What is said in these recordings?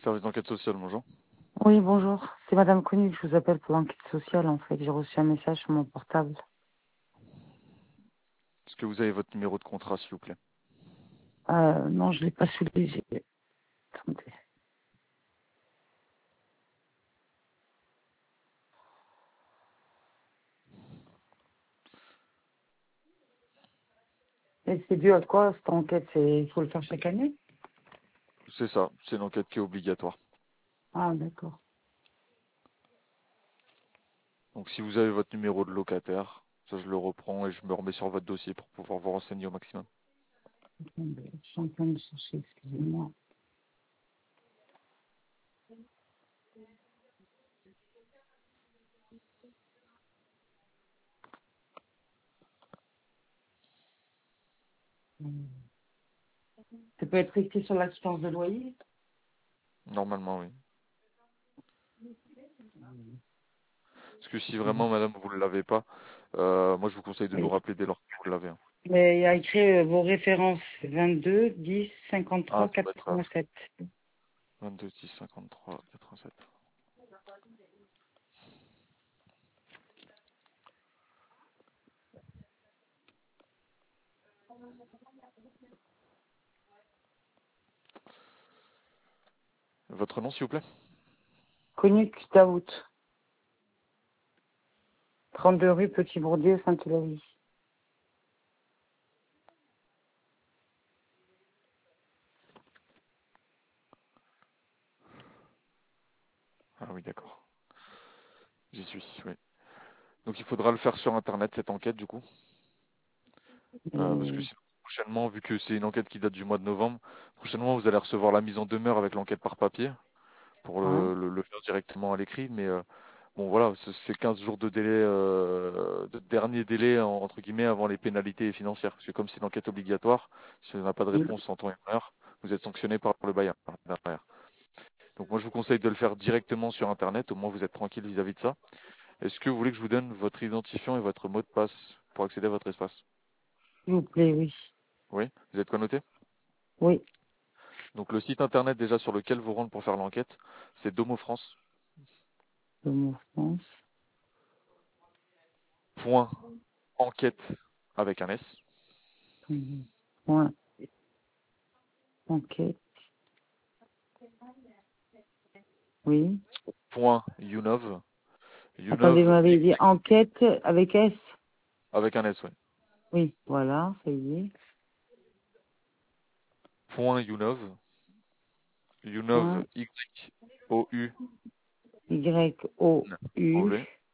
Service d'enquête sociale, bonjour. Oui, bonjour. C'est Madame Connu que je vous appelle pour l'enquête sociale, en fait. J'ai reçu un message sur mon portable. Est-ce que vous avez votre numéro de contrat, s'il vous plaît? Non, je l'ai pas sous les yeux. Attendez. Et c'est dû à quoi, cette enquête? Il faut le faire chaque année? C'est ça, c'est une enquête qui est obligatoire. Ah, d'accord. Donc si vous avez votre numéro de locataire, ça je le reprends et je me remets sur votre dossier pour pouvoir vous renseigner au maximum. Attendez, je suis en train de chercher, excusez-moi. Ça peut être écrit sur l'assistance de loyer? Normalement, oui. Parce que si Bon. vraiment, madame, vous ne l'avez pas, moi je vous conseille de nous Et- rappeler dès lors que vous l'avez, hein. Mais il y a écrit vos références 22 10 Ah, 53 ça doit être ça. 87. 22 10 53 87. Votre nom, s'il vous plaît? Connu Daout, 32 rue Petit-Bourdieu, Saint-Hilaire. Ah oui, d'accord. J'y suis, oui. Donc il faudra le faire sur Internet, cette enquête, du coup. Parce que sinon, prochainement, vu que c'est une enquête qui date du mois de novembre, prochainement, vous allez recevoir la mise en demeure avec l'enquête par papier pour Ouais. le faire directement à l'écrit. Mais bon, voilà, c'est 15 jours de délai, de dernier délai, entre guillemets, avant les pénalités financières. Parce que comme c'est une enquête obligatoire, si on n'a pas de Oui. réponse en temps et en heure, vous êtes sanctionné par le bailleur derrière. Donc moi, je vous conseille de le faire directement sur Internet. Au moins, vous êtes tranquille vis-à-vis de ça. Est-ce que vous voulez que je vous donne votre identifiant et votre mot de passe pour accéder à votre espace? S'il vous plaît, oui. Oui, vous êtes quoi noté? Oui, Donc le site internet déjà sur lequel vous rendre pour faire l'enquête, c'est domofrance.enquête le mot France. avec un S, Point enquête. Oui. point YouNov, Attendez, vous YouNov m'avez dit enquête avec S. avec un S, ouais. Oui, voilà, ça y est. Point YouNov, YouNov Point Y-O-U-N-O-V, Y-O-U.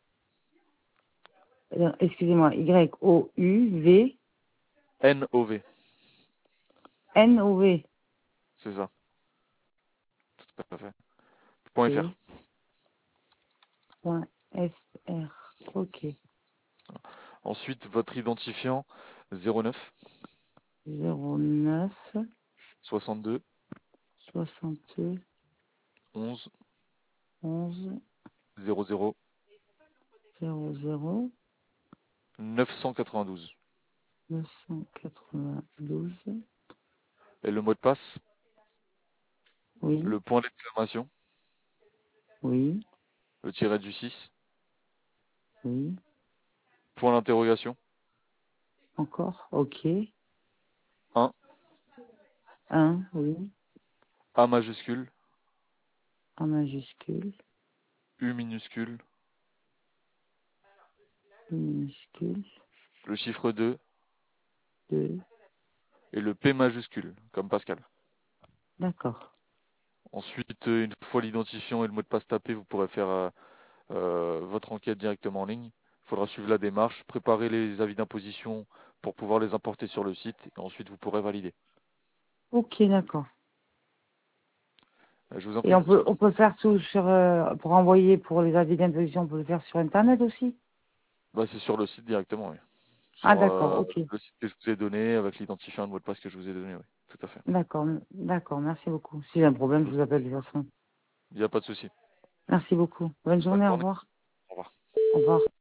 Excusez-moi, Y-O-U-V. N-O-V, N-O-V. c'est ça, tout à fait. Point .fr. Ok. Point F-R. Ok. Ensuite, votre identifiant 09 09 62 62 11 11 00 00 992. 992. Et le mot de passe, Oui, le point d'exclamation, oui, le tiret du 6, oui. point d'interrogation, Encore. Ok. 1, Un, oui. A majuscule, En majuscule. U minuscule, Minuscule. le chiffre 2 2. et le P majuscule, comme Pascal. D'accord. Ensuite, une fois l'identifiant et le mot de passe tapé, vous pourrez faire votre enquête directement en ligne. Il faudra suivre la démarche, préparer les avis d'imposition pour pouvoir les importer sur le site et ensuite vous pourrez valider. Ok, d'accord. Je vous en Et prie, madame. on peut faire tout sur, pour envoyer pour les avis d'imposition, on peut le faire sur Internet aussi? Bah, c'est sur le site directement, oui. Ah, Sur d'accord, ok. le site que je vous ai donné avec l'identifiant et le mot de passe que je vous ai donné, oui. Tout à fait. D'accord, d'accord, merci beaucoup. Si j'ai un problème, je vous appelle de toute façon. Il n'y a pas de souci. Merci beaucoup. Bonne Bonne journée, au journée. revoir. Au revoir. Au revoir.